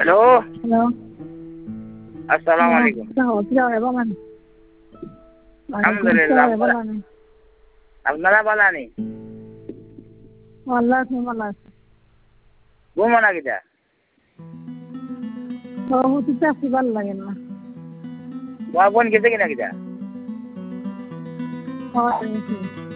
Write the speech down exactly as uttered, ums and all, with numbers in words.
Hello hello আসসালামু আলাইকুম। কিভাবে বলেন? আলহামদুলিল্লাহ আপনারা আপনারা ভালো আনি আল্লাহ ভালো আছে। ঘুমো না কিটা সভাপতি চাকরি ভালো লাগে না। তোমার বোন গেছে কিনা কিটা হয়